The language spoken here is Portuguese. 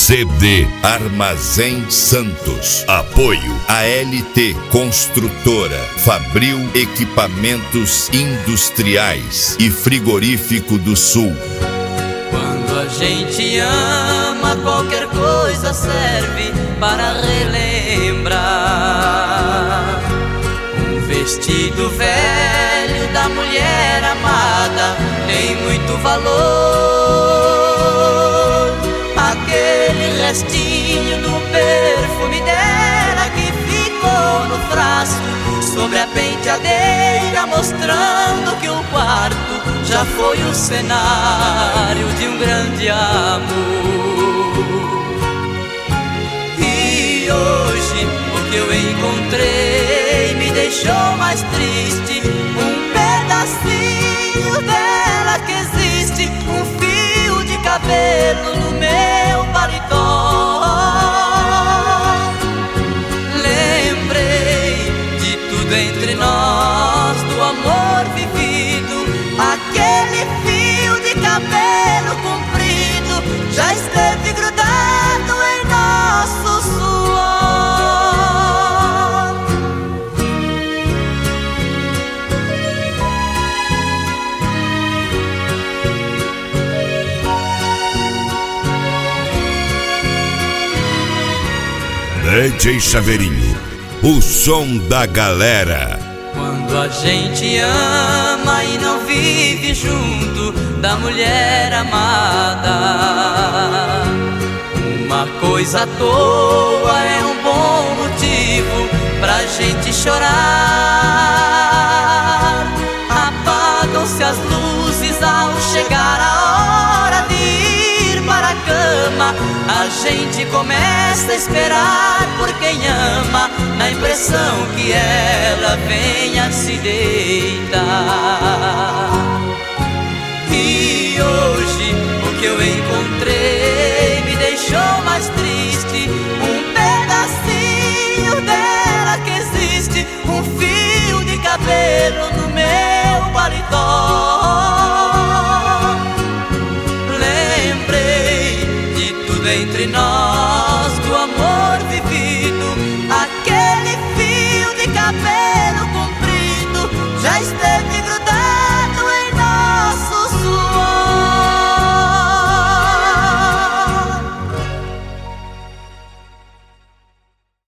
CD Armazém Santos. Apoio ALT Construtora, Fabril Equipamentos Industriais e Frigorífico do Sul. Quando a gente ama, qualquer coisa serve para relembrar. Um vestido velho da mulher amada tem muito valor. Aquele restinho do perfume dela que ficou no frasco sobre a penteadeira, mostrando que o quarto já foi o cenário de um grande amor. E hoje o que eu encontrei me deixou mais triste. Um pedacinho dela que existe, um fio de cabelo no meu paletó. Lembrei de tudo entre nós, do amor vivido. Aquele fio de cabelo comprido já esteve grudado em nosso suor. DJ Chaveirinho, o som da galera. Quando a gente ama e não vive junto da mulher amada, uma coisa à toa é um bom motivo pra gente chorar. Apagam-se as luzes ao chegar a hora de ir para a cama. A gente começa a esperar por quem ama, na impressão que ela venha se deitar. E hoje o que eu encontrei me deixou mais triste. Um pedacinho dela que existe, um fio de cabelo no meu paletó. Lembrei de tudo entre nós, do amor vivido. Aquele fio de cabelo